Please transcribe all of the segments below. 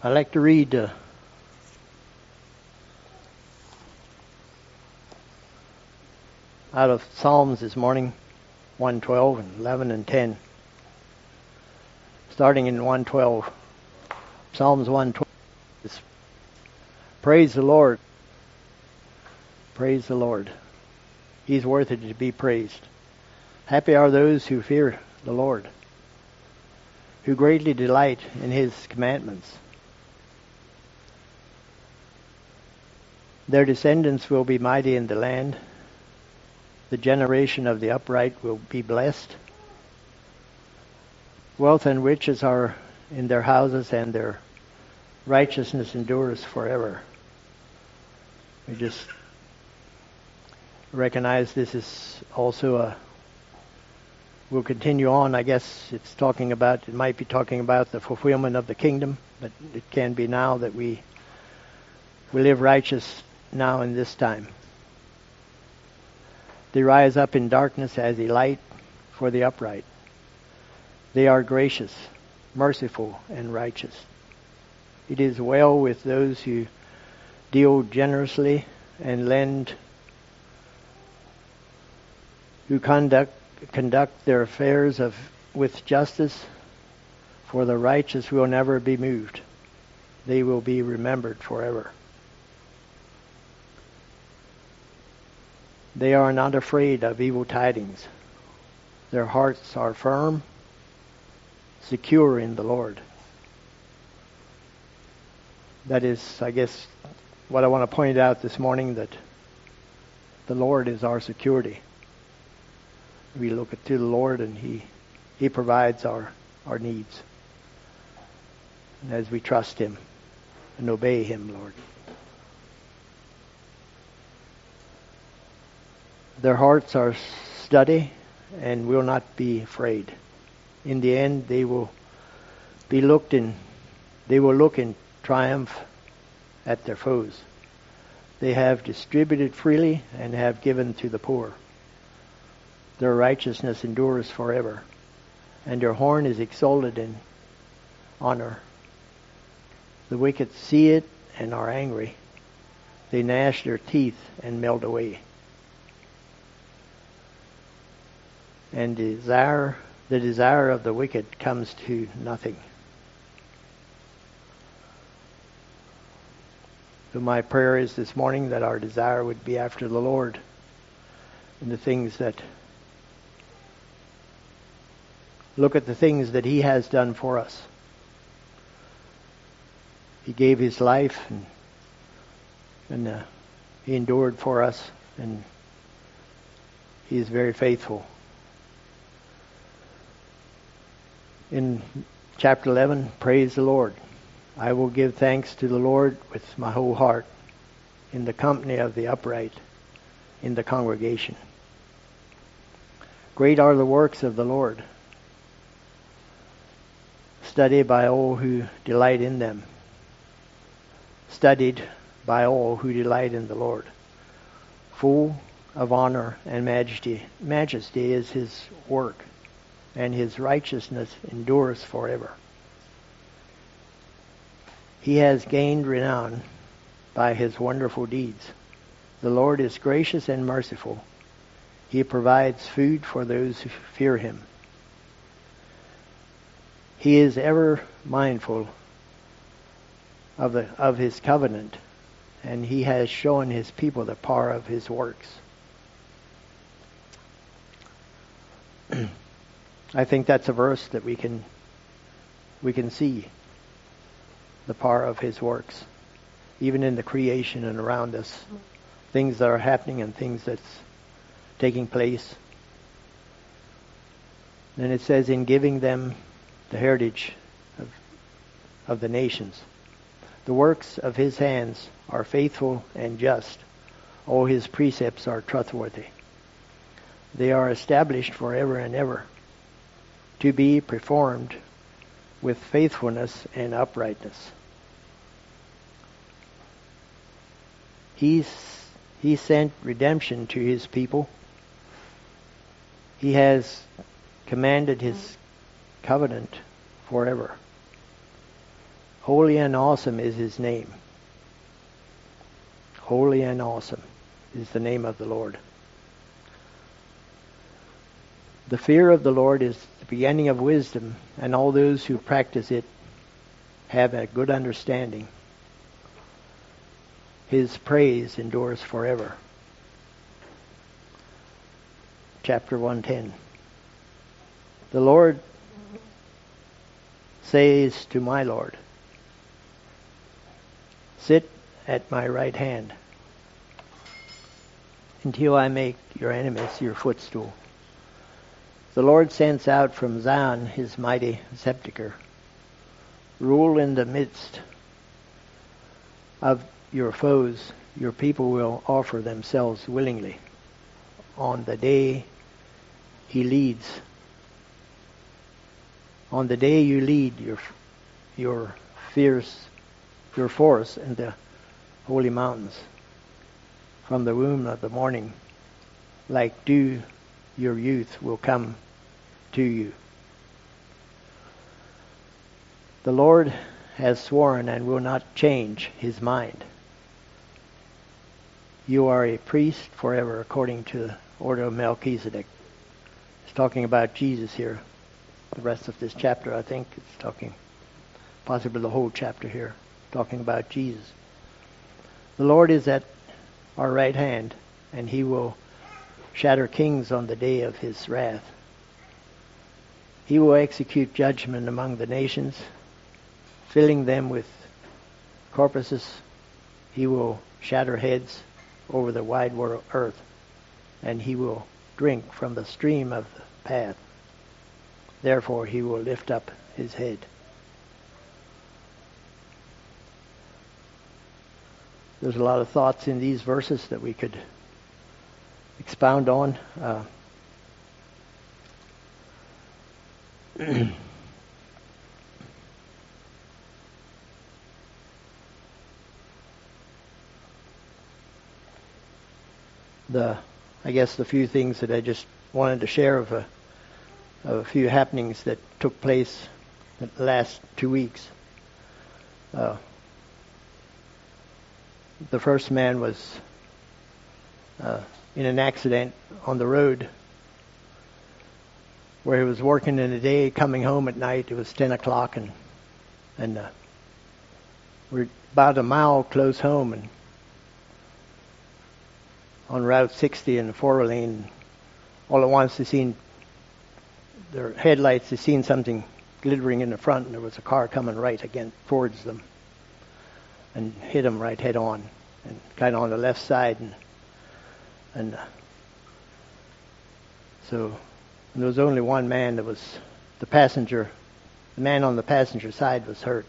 I'd like to read out of Psalms this morning, 112 and 11 and 10. Starting in 112. Psalms 112 is praise the Lord. Praise the Lord. He's worthy to be praised. Happy are those who fear the Lord, who greatly delight in His commandments. Their descendants will be mighty in the land. The generation of the upright will be blessed. Wealth and riches are in their houses, and their righteousness endures forever. We just recognize this is also we'll continue on. I guess it might be talking about the fulfillment of the kingdom, but it can be now that we live righteous now in this time. They rise up in darkness as a light for the upright. They are gracious, merciful, and righteous. It is well with those who deal generously and lend, who conduct their affairs with justice, for the righteous will never be moved. They will be remembered forever. They are not afraid of evil tidings. Their hearts are firm, secure in the Lord. That is, I guess, what I want to point out this morning, that the Lord is our security. We look to the Lord, and He provides our needs. And as we trust Him and obey Him, Lord. Their hearts are steady and will not be afraid. In the end, they will look in triumph at their foes. They have distributed freely and have given to the poor. Their righteousness endures forever, and their horn is exalted in honor. The wicked see it and are angry. They gnash their teeth and melt away. And the desire of the wicked comes to nothing. So my prayer is this morning that our desire would be after the Lord and the things that look at the things that He has done for us. He gave His life and He endured for us, and He is very faithful. In chapter 11, praise the Lord. I will give thanks to the Lord with my whole heart, in the company of the upright, in the congregation. Great are the works of the Lord, studied by all who delight in them. Studied by all who delight in the Lord. Full of honor and majesty. Majesty is His work, and His righteousness endures forever. He has gained renown by His wonderful deeds. The Lord is gracious and merciful. He provides food for those who fear Him. He is ever mindful of His covenant, and He has shown His people the power of His works. I think that's a verse that we can see the power of His works, even in the creation and around us, things that are happening and things that's taking place. And it says, in giving them the heritage of the nations. The works of His hands are faithful and just. All His precepts are trustworthy. They are established forever and ever, to be performed with faithfulness and uprightness. He sent redemption to His people. He has commanded His covenant forever. Holy and awesome is his name. Holy and awesome is the name of the Lord. The fear of the Lord is the beginning of wisdom, and all those who practice it have a good understanding. His praise endures forever. Chapter 110. The Lord says to my Lord, sit at my right hand until I make your enemies your footstool. The Lord sends out from Zion his mighty scepter. Rule in the midst of your foes. Your people will offer themselves willingly on the day he leads. On the day you lead your force in the holy mountains. From the womb of the morning, like dew, your youth will come to you. The Lord has sworn and will not change his mind. You are a priest forever according to the order of Melchizedek. It's talking about Jesus here. The rest of this chapter, I think, it's talking, possibly the whole chapter here, talking about Jesus. The Lord is at our right hand, and he will shatter kings on the day of his wrath. He will execute judgment among the nations, filling them with corpses. He will shatter heads over the wide world earth, and he will drink from the stream of the path. Therefore he will lift up his head. There's a lot of thoughts in these verses that we could expound on. I guess the few things that I just wanted to share of a few happenings that took place in the last 2 weeks. The first man was in an accident on the road where he was working in the day, coming home at night. It was 10 o'clock, and we're about a mile close home, and on Route 60 in the 4-lane, all at once they seen their headlights. They seen something glittering in the front, and there was a car coming right again towards them, and hit them right head on, and kind of on the left side, and so there was only one man that was the passenger. The man on the passenger side was hurt.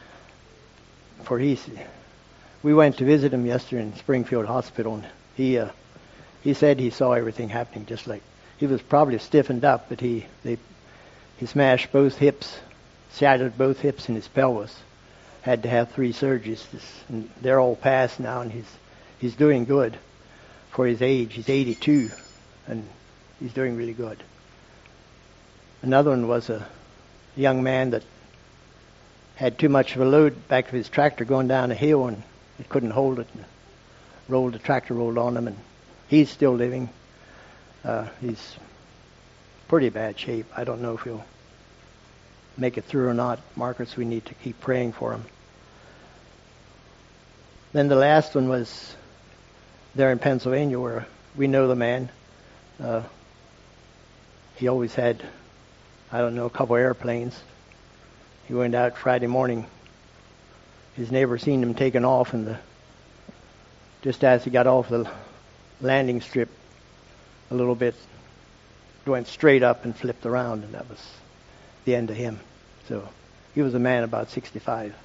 We went to visit him yesterday in Springfield Hospital, and he said he saw everything happening just like he was probably stiffened up, but he smashed both hips, shattered both hips in his pelvis. Had to have 3 surgeries, and they're all past now, and he's doing good for his age. He's 82, and he's doing really good. Another one was a young man that had too much of a load back of his tractor going down a hill, and it couldn't hold it. And the tractor rolled on him, and he's still living. He's pretty bad shape. I don't know if he'll make it through or not. Marcus, we need to keep praying for him. Then the last one was there in Pennsylvania, where we know the man. He always had, a couple airplanes. He went out Friday morning. His neighbor seen him taking off, and just as he got off the landing strip a little bit, went straight up and flipped around, and that was the end of him. So he was a man about 65.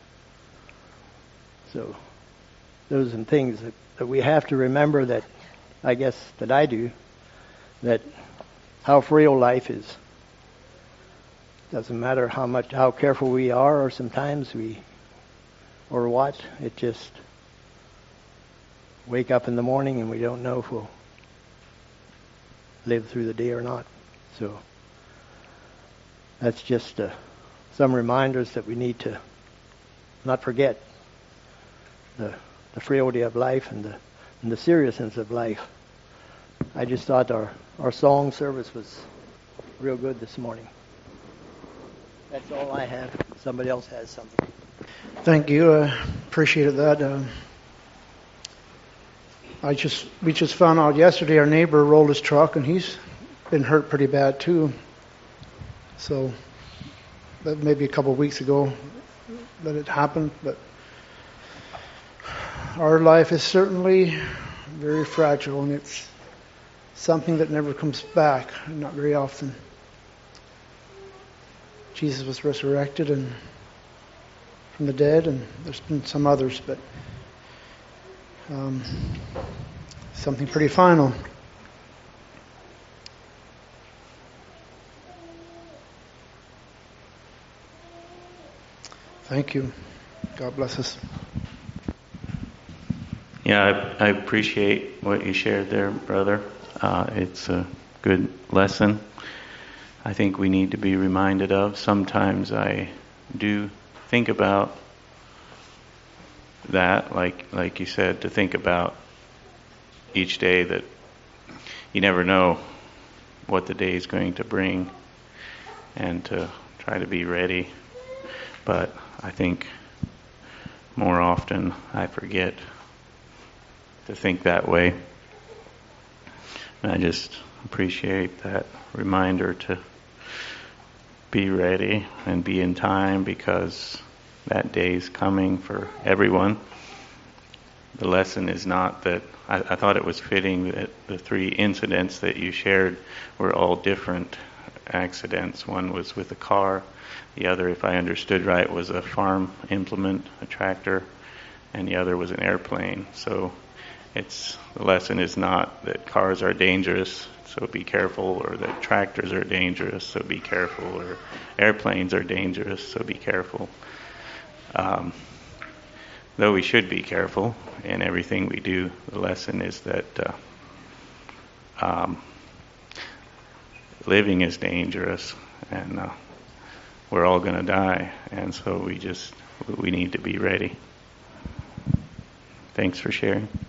So those are some things that we have to remember, that I guess that I do, that how frail life is. Doesn't matter how careful we are, or sometimes or what, it just wake up in the morning and we don't know if we'll live through the day or not. So that's just some reminders that we need to not forget the frailty of life and the seriousness of life. I just thought our song service was real good this morning. That's all I have. Somebody else has something. Thank you. Appreciated that. We just found out yesterday our neighbor rolled his truck and he's been hurt pretty bad too. So that maybe a couple of weeks ago that it happened, but our life is certainly very fragile, and it's something that never comes back, not very often. Jesus was resurrected and from the dead, and there's been some others, but something pretty final. Thank you. God bless us. Yeah, I appreciate what you shared there, brother. It's a good lesson. I think we need to be reminded of. Sometimes I do think about that, like you said, to think about each day that you never know what the day is going to bring, and to try to be ready. But I think more often I forget to think that way. And I just appreciate that reminder to be ready and be in time, because that day's coming for everyone. The lesson is not that, I thought it was fitting that the three incidents that you shared were all different accidents. One was with a car, the other, if I understood right, was a farm implement, a tractor, and the other was an airplane. So the lesson is not that cars are dangerous, so be careful, or that tractors are dangerous, so be careful, or airplanes are dangerous, so be careful. Though we should be careful in everything we do, the lesson is that living is dangerous, and we're all going to die, and so we need to be ready. Thanks for sharing.